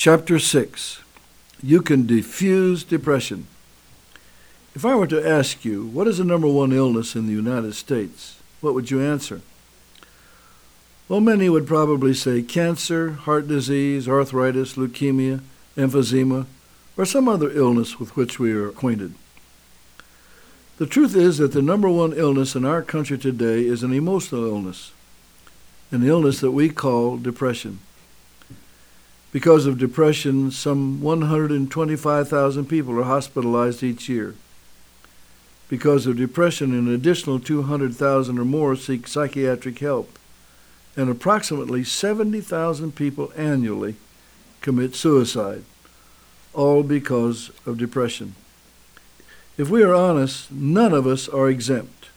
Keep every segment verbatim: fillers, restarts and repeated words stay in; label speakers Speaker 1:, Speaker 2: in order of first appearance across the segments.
Speaker 1: Chapter six. You can diffuse depression. If I were to ask you, what is the number one illness in the United States, what would you answer? Well, many would probably say cancer, heart disease, arthritis, leukemia, emphysema, or some other illness with which we are acquainted. The truth is that the number one illness in our country today is an emotional illness, an illness that we call depression. Because of depression, some one hundred twenty-five thousand people are hospitalized each year. Because of depression, an additional two hundred thousand or more seek psychiatric help, and approximately seventy thousand people annually commit suicide, all because of depression. If we are honest, none of us are exempt.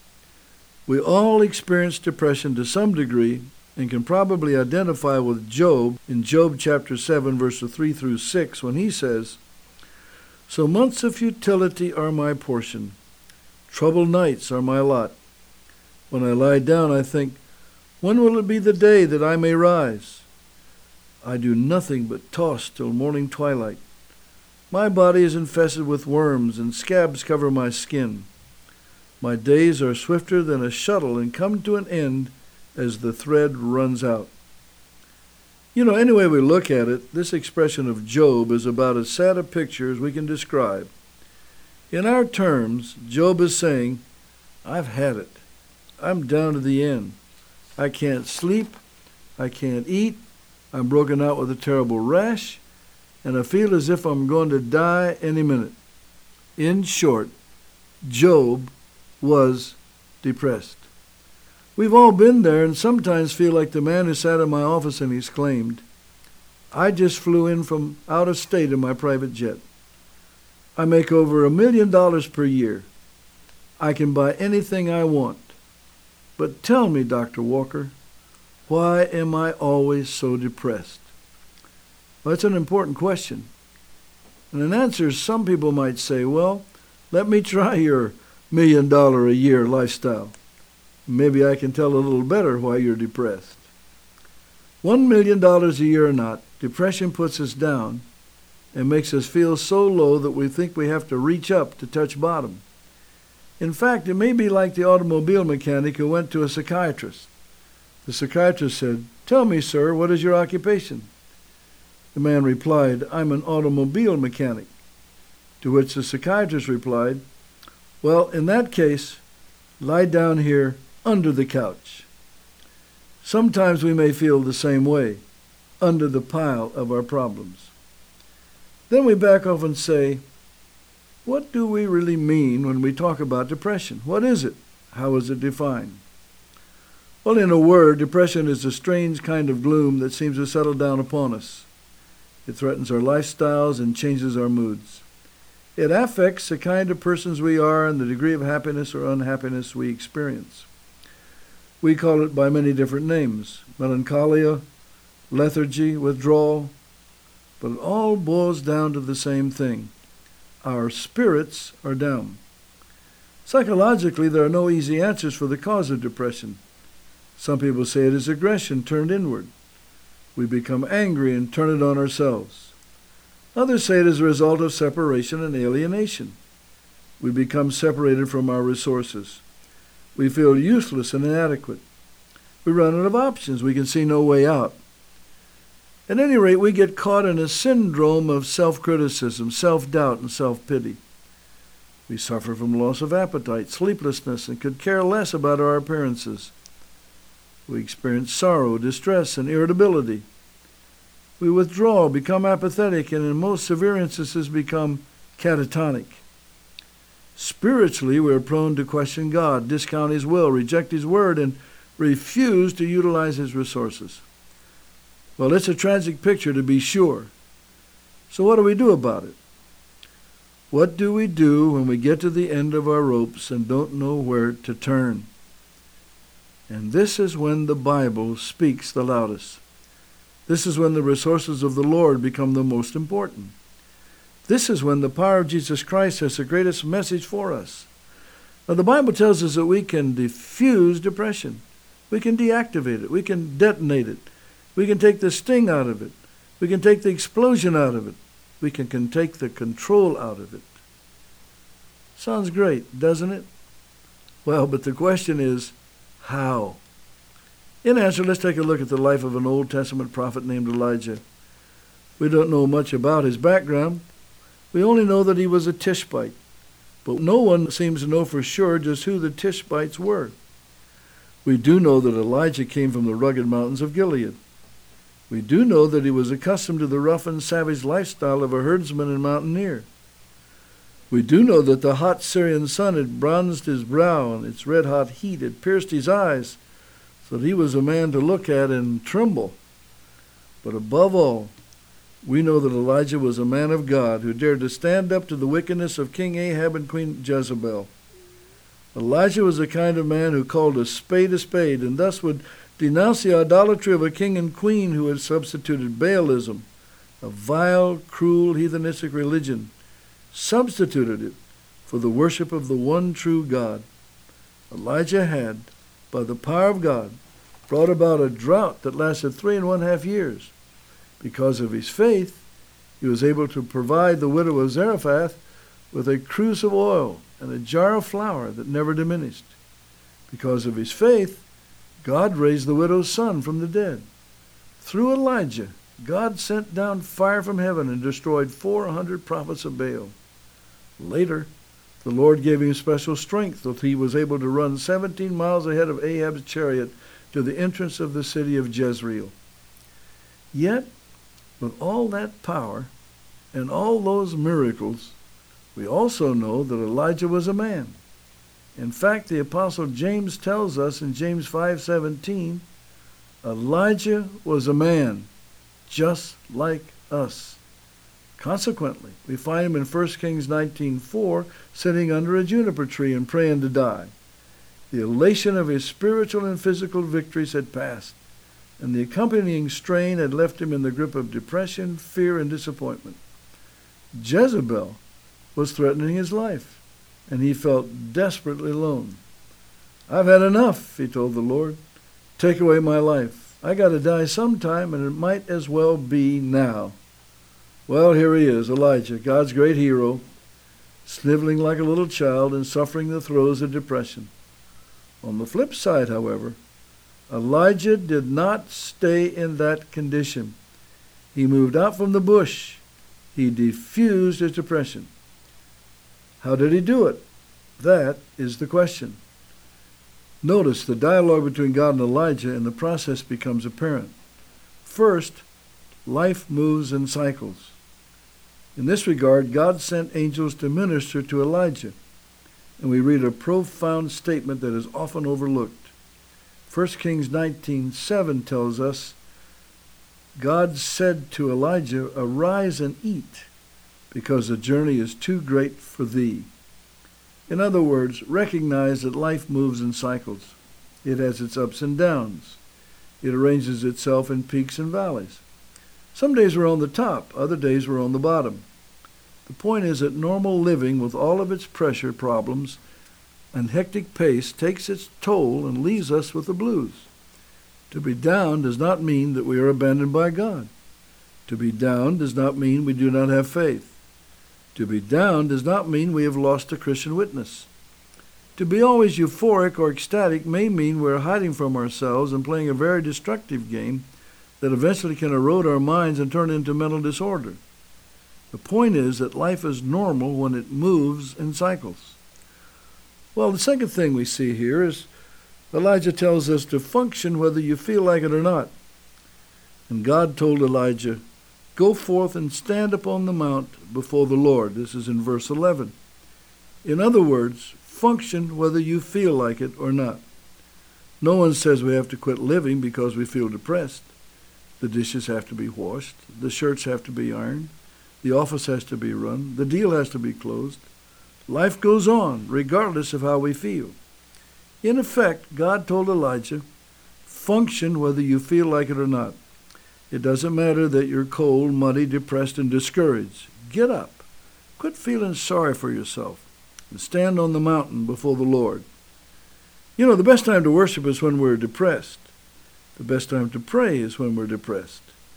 Speaker 1: We all experience depression to some degree and can probably identify with Job in Job chapter seven, verses three through six, when he says, "So months of futility are my portion. Troubled nights are my lot. When I lie down, I think, when will it be the day that I may rise? I do nothing but toss till morning twilight. My body is infested with worms, and scabs cover my skin. My days are swifter than a shuttle and come to an end as the thread runs out." You know, any way we look at it, this expression of Job is about as sad a picture as we can describe. In our terms, Job is saying, I've had it. I'm down to the end. I can't sleep. I can't eat. I'm broken out with a terrible rash, and I feel as if I'm going to die any minute. In short, Job was depressed. We've all been there and sometimes feel like the man who sat in my office and exclaimed, "I just flew in from out of state in my private jet. I make over a million dollars per year. I can buy anything I want. But tell me, Doctor Walker, why am I always so depressed?" Well, that's an important question. And an answer is, some people might say, well, let me try your million dollar a year lifestyle. Maybe I can tell a little better why you're depressed. One million dollars a year or not, depression puts us down and makes us feel so low that we think we have to reach up to touch bottom. In fact, it may be like the automobile mechanic who went to a psychiatrist. The psychiatrist said, "Tell me, sir, what is your occupation?" The man replied, "I'm an automobile mechanic." To which the psychiatrist replied, "Well, in that case, lie down here under the couch." Sometimes we may feel the same way, under the pile of our problems. Then we back off and say, what do we really mean when we talk about depression? What is it? How is it defined? Well, in a word, depression is a strange kind of gloom that seems to settle down upon us. It threatens our lifestyles and changes our moods. It affects the kind of persons we are and the degree of happiness or unhappiness we experience. We call it by many different names: melancholia, lethargy, withdrawal, but it all boils down to the same thing. Our spirits are down. Psychologically, there are no easy answers for the cause of depression. Some people say it is aggression turned inward. We become angry and turn it on ourselves. Others say it is a result of separation and alienation. We become separated from our resources. We feel useless and inadequate. We run out of options. We can see no way out. At any rate, we get caught in a syndrome of self-criticism, self-doubt, and self-pity. We suffer from loss of appetite, sleeplessness, and could care less about our appearances. We experience sorrow, distress, and irritability. We withdraw, become apathetic, and in most severe instances become catatonic. Spiritually, we are prone to question God, discount His will, reject His word, and refuse to utilize His resources. Well, it's a tragic picture, to be sure. So what do we do about it? What do we do when we get to the end of our ropes and don't know where to turn? And this is when the Bible speaks the loudest. This is when the resources of the Lord become the most important. This is when the power of Jesus Christ has the greatest message for us. Now, the Bible tells us that we can diffuse depression. We can deactivate it. We can detonate it. We can take the sting out of it. We can take the explosion out of it. We can, can take the control out of it. Sounds great, doesn't it? Well, but the question is, how? In answer, let's take a look at the life of an Old Testament prophet named Elijah. We don't know much about his background. We only know that he was a Tishbite. But no one seems to know for sure just who the Tishbites were. We do know that Elijah came from the rugged mountains of Gilead. We do know that he was accustomed to the rough and savage lifestyle of a herdsman and mountaineer. We do know that the hot Syrian sun had bronzed his brow, and its red-hot heat had pierced his eyes, so that he was a man to look at and tremble. But above all, we know that Elijah was a man of God who dared to stand up to the wickedness of King Ahab and Queen Jezebel. Elijah was the kind of man who called a spade a spade, and thus would denounce the idolatry of a king and queen who had substituted Baalism, a vile, cruel, heathenistic religion, substituted it for the worship of the one true God. Elijah had, by the power of God, brought about a drought that lasted three and one half years. Because of his faith, he was able to provide the widow of Zarephath with a cruse of oil and a jar of flour that never diminished. Because of his faith, God raised the widow's son from the dead. Through Elijah, God sent down fire from heaven and destroyed four hundred prophets of Baal. Later, the Lord gave him special strength that he was able to run seventeen miles ahead of Ahab's chariot to the entrance of the city of Jezreel. Yet, with all that power and all those miracles, we also know that Elijah was a man. In fact, the Apostle James tells us in James five seventeen, Elijah was a man just like us. Consequently, we find him in First Kings nineteen four sitting under a juniper tree and praying to die. The elation of his spiritual and physical victories had passed, and the accompanying strain had left him in the grip of depression, fear, and disappointment. Jezebel was threatening his life, and he felt desperately alone. I've had enough, he told the Lord. Take away my life. I got to die sometime, and it might as well be now. Well, here he is, Elijah, God's great hero, sniveling like a little child and suffering the throes of depression. On the flip side, however, Elijah did not stay in that condition. He moved out from the bush. He diffused his depression. How did he do it? That is the question. Notice the dialogue between God and Elijah, and the process becomes apparent. First, life moves in cycles. In this regard, God sent angels to minister to Elijah, and we read a profound statement that is often overlooked. First Kings nineteen seven tells us, God said to Elijah, arise and eat, because the journey is too great for thee. In other words, recognize that life moves in cycles. It has its ups and downs. It arranges itself in peaks and valleys. Some days we're on the top, other days we're on the bottom. The point is that normal living, with all of its pressure problems and hectic pace, takes its toll and leaves us with the blues. To be down does not mean that we are abandoned by God. To be down does not mean we do not have faith. To be down does not mean we have lost a Christian witness. To be always euphoric or ecstatic may mean we're hiding from ourselves and playing a very destructive game that eventually can erode our minds and turn into mental disorder. The point is that life is normal when it moves in cycles. Well, the second thing we see here is Elijah tells us to function whether you feel like it or not. And God told Elijah, go forth and stand upon the mount before the Lord. This is in verse eleven. In other words, function whether you feel like it or not. No one says we have to quit living because we feel depressed. The dishes have to be washed. The shirts have to be ironed. The office has to be run. The deal has to be closed. Life goes on, regardless of how we feel. In effect, God told Elijah, function whether you feel like it or not. It doesn't matter that you're cold, muddy, depressed, and discouraged. Get up. Quit feeling sorry for yourself and stand on the mountain before the Lord. You know, the best time to worship is when we're depressed. The best time to pray is when we're depressed.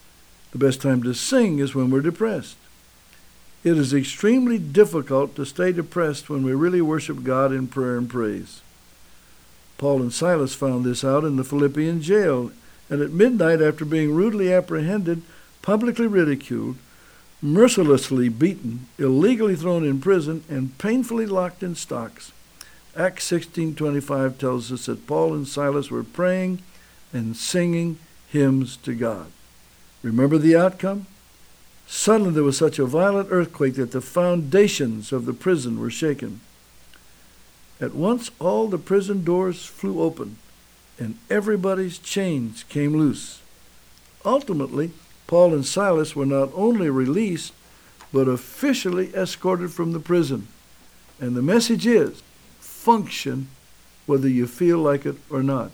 Speaker 1: The best time to sing is when we're depressed. It is extremely difficult to stay depressed when we really worship God in prayer and praise. Paul and Silas found this out in the Philippian jail, and at midnight, after being rudely apprehended, publicly ridiculed, mercilessly beaten, illegally thrown in prison, and painfully locked in stocks, Acts sixteen twenty-five tells us that Paul and Silas were praying and singing hymns to God. Remember the outcome? Suddenly there was such a violent earthquake that the foundations of the prison were shaken. At once all the prison doors flew open, and everybody's chains came loose. Ultimately, Paul and Silas were not only released, but officially escorted from the prison. And the message is, function whether you feel like it or not.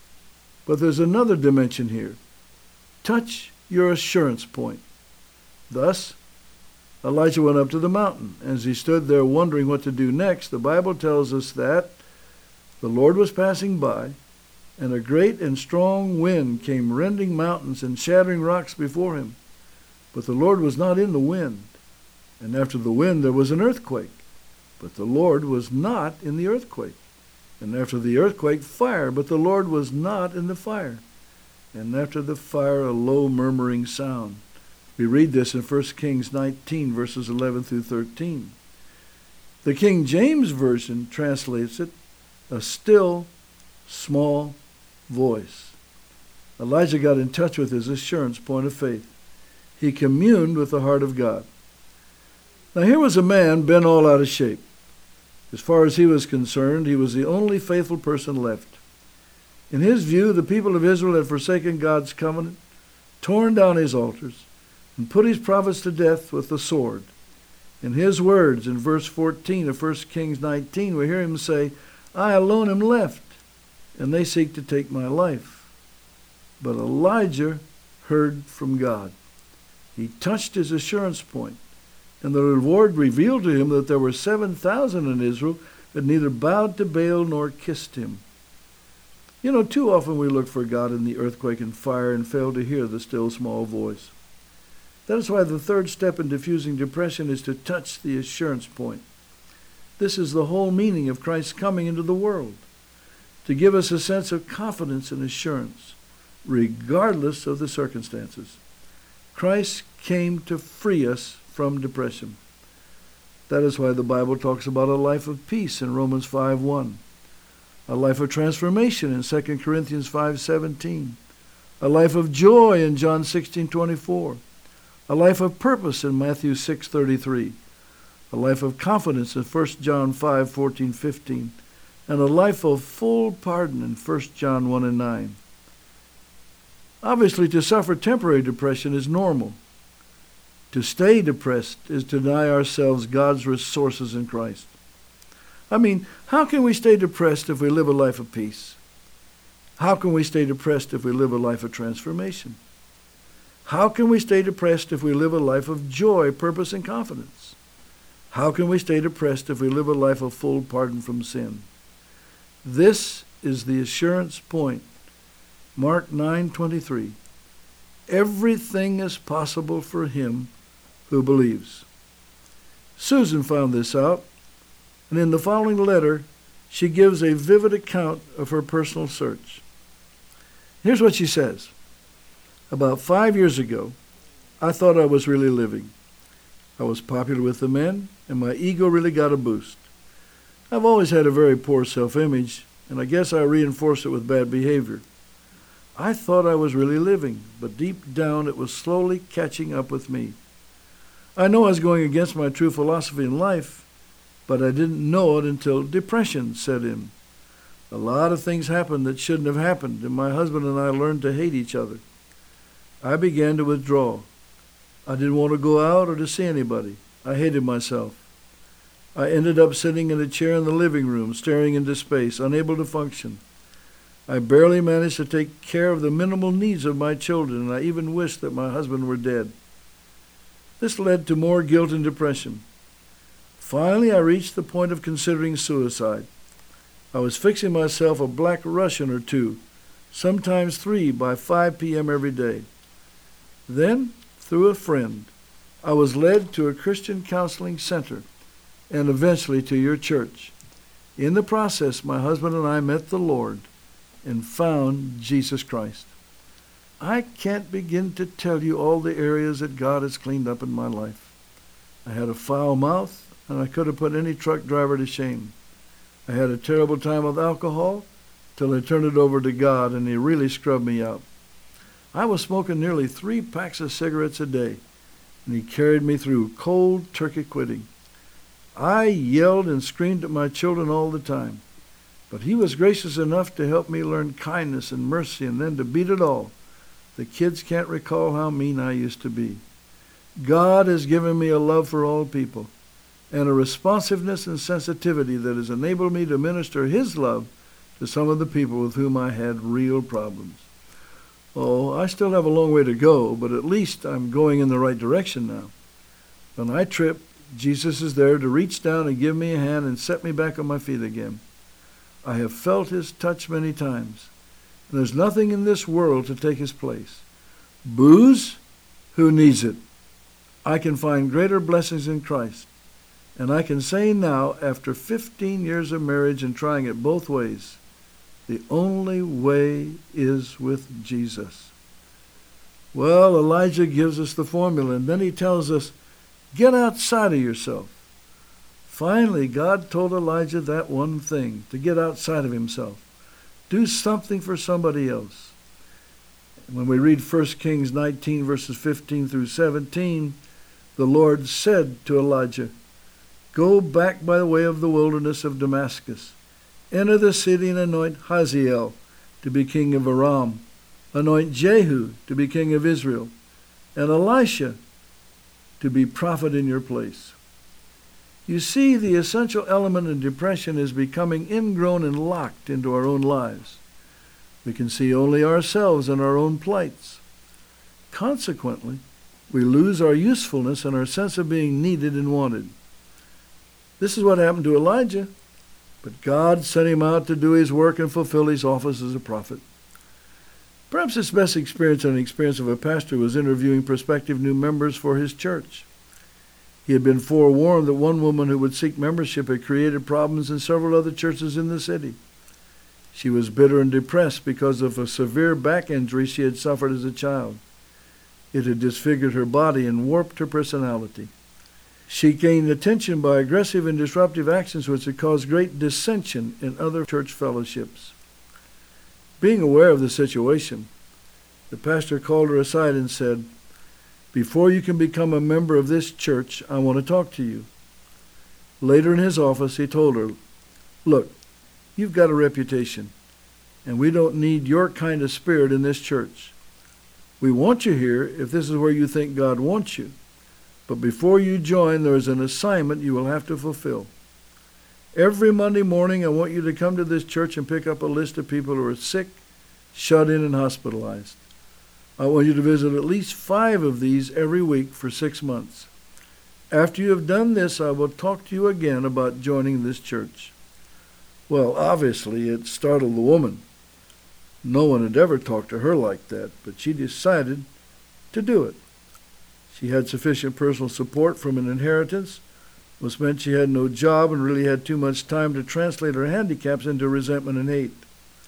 Speaker 1: But there's another dimension here. Touch your assurance point. Thus, Elijah went up to the mountain. As he stood there wondering what to do next, the Bible tells us that the Lord was passing by, and a great and strong wind came rending mountains and shattering rocks before him. But the Lord was not in the wind. And after the wind there was an earthquake. But the Lord was not in the earthquake. And after the earthquake, fire. But the Lord was not in the fire. And after the fire, a low murmuring sound. We read this in First Kings nineteen, verses eleven through thirteen. The King James Version translates it, a still, small voice. Elijah got in touch with his assurance point of faith. He communed with the heart of God. Now here was a man bent all out of shape. As far as he was concerned, he was the only faithful person left. In his view, the people of Israel had forsaken God's covenant, torn down his altars, and put his prophets to death with the sword. In his words, in verse fourteen of First Kings nineteen, we hear him say, I alone am left, and they seek to take my life. But Elijah heard from God. He touched his assurance point, and the Lord revealed to him that there were seven thousand in Israel that neither bowed to Baal nor kissed him. You know, too often we look for God in the earthquake and fire and fail to hear the still small voice. That is why the third step in diffusing depression is to touch the assurance point. This is the whole meaning of Christ's coming into the world, to give us a sense of confidence and assurance, regardless of the circumstances. Christ came to free us from depression. That is why the Bible talks about a life of peace in Romans five one, a life of transformation in Second Corinthians five seventeen, a life of joy in John sixteen twenty-four, a life of purpose in Matthew six thirty-three, a life of confidence in First John five fourteen fifteen, and a life of full pardon in First John one and nine. Obviously, to suffer temporary depression is normal. To stay depressed is to deny ourselves God's resources in Christ. I mean, how can we stay depressed if we live a life of peace? How can we stay depressed if we live a life of transformation? How can we stay depressed if we live a life of joy, purpose, and confidence? How can we stay depressed if we live a life of full pardon from sin? This is the assurance point. Mark nine twenty-three. Everything is possible for him who believes. Susan found this out, and in the following letter, she gives a vivid account of her personal search. Here's what she says. About five years ago, I thought I was really living. I was popular with the men, and my ego really got a boost. I've always had a very poor self-image, and I guess I reinforced it with bad behavior. I thought I was really living, but deep down it was slowly catching up with me. I know I was going against my true philosophy in life, but I didn't know it until depression set in. A lot of things happened that shouldn't have happened, and my husband and I learned to hate each other. I began to withdraw. I didn't want to go out or to see anybody. I hated myself. I ended up sitting in a chair in the living room, staring into space, unable to function. I barely managed to take care of the minimal needs of my children, and I even wished that my husband were dead. This led to more guilt and depression. Finally, I reached the point of considering suicide. I was fixing myself a Black Russian or two, sometimes three by five p.m. every day. Then, through a friend, I was led to a Christian counseling center and eventually to your church. In the process, my husband and I met the Lord and found Jesus Christ. I can't begin to tell you all the areas that God has cleaned up in my life. I had a foul mouth, and I could have put any truck driver to shame. I had a terrible time with alcohol till I turned it over to God, and he really scrubbed me out. I was smoking nearly three packs of cigarettes a day, and he carried me through cold turkey quitting. I yelled and screamed at my children all the time, but he was gracious enough to help me learn kindness and mercy, and then to beat it all, the kids can't recall how mean I used to be. God has given me a love for all people and a responsiveness and sensitivity that has enabled me to minister his love to some of the people with whom I had real problems. Oh, I still have a long way to go, but at least I'm going in the right direction now. When I trip, Jesus is there to reach down and give me a hand and set me back on my feet again. I have felt his touch many times. And there's nothing in this world to take his place. Booze? Who needs it? I can find greater blessings in Christ. And I can say now, after fifteen years of marriage and trying it both ways, the only way is with Jesus. Well, Elijah gives us the formula, and then he tells us, get outside of yourself. Finally, God told Elijah that one thing, to get outside of himself. Do something for somebody else. When we read First Kings nineteen, verses fifteen through seventeen, the Lord said to Elijah, go back by the way of the wilderness of Damascus. Enter the city and anoint Hazael to be king of Aram. Anoint Jehu to be king of Israel. And Elisha to be prophet in your place. You see, the essential element in depression is becoming ingrown and locked into our own lives. We can see only ourselves and our own plights. Consequently, we lose our usefulness and our sense of being needed and wanted. This is what happened to Elijah, but God sent him out to do his work and fulfill his office as a prophet. Perhaps his best experience and experience of a pastor was interviewing prospective new members for his church. He had been forewarned that one woman who would seek membership had created problems in several other churches in the city. She was bitter and depressed because of a severe back injury she had suffered as a child. It had disfigured her body and warped her personality. She gained attention by aggressive and disruptive actions which had caused great dissension in other church fellowships. Being aware of the situation, the pastor called her aside and said, before you can become a member of this church, I want to talk to you. Later in his office, he told her, look, you've got a reputation, and we don't need your kind of spirit in this church. We want you here if this is where you think God wants you. But before you join, there is an assignment you will have to fulfill. Every Monday morning, I want you to come to this church and pick up a list of people who are sick, shut in, and hospitalized. I want you to visit at least five of these every week for six months. After you have done this, I will talk to you again about joining this church. Well, obviously, it startled the woman. No one had ever talked to her like that, but she decided to do it. She had sufficient personal support from an inheritance, which meant she had no job and really had too much time to translate her handicaps into resentment and hate.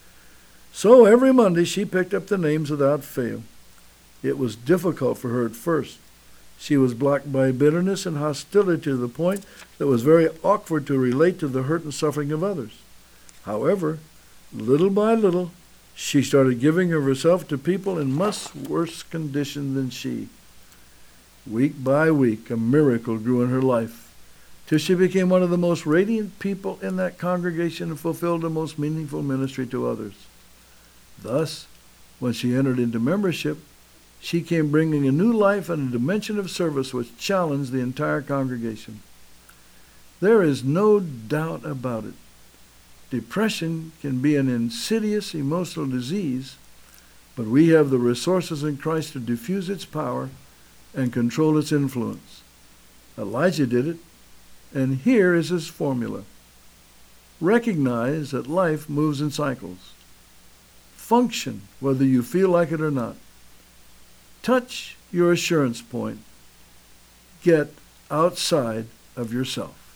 Speaker 1: So every Monday she picked up the names without fail. It was difficult for her at first. She was blocked by bitterness and hostility to the point that it was very awkward to relate to the hurt and suffering of others. However, little by little, she started giving of herself to people in much worse condition than she. Week by week, a miracle grew in her life, till she became one of the most radiant people in that congregation and fulfilled the most meaningful ministry to others. Thus, when she entered into membership, she came bringing a new life and a dimension of service which challenged the entire congregation. There is no doubt about it. Depression can be an insidious emotional disease, but we have the resources in Christ to diffuse its power and control its influence. Elijah did it, and here is his formula. Recognize that life moves in cycles. Function whether you feel like it or not. Touch your assurance point. Get outside of yourself.